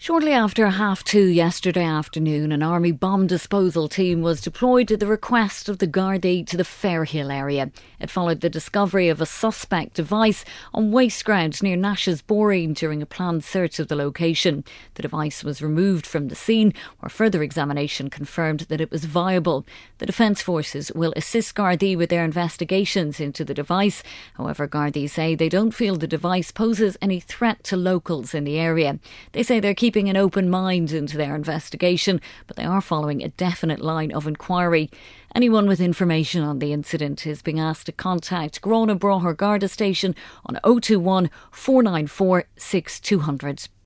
Shortly after 2:30 yesterday afternoon, an army bomb disposal team was deployed at the request of the Gardaí to the Fairhill area. It followed the discovery of a suspect device on waste ground near Nash's Boreen during a planned search of the location. The device was removed from the scene, where further examination confirmed that it was viable. The Defence Forces will assist Gardaí with their investigations into the device. However, Gardaí say they don't feel the device poses any threat to locals in the area. They say they're keeping an open mind into their investigation, but they are following a definite line of inquiry. Anyone with information on the incident is being asked to contact Grona Broher Garda Station on 021 494 6200.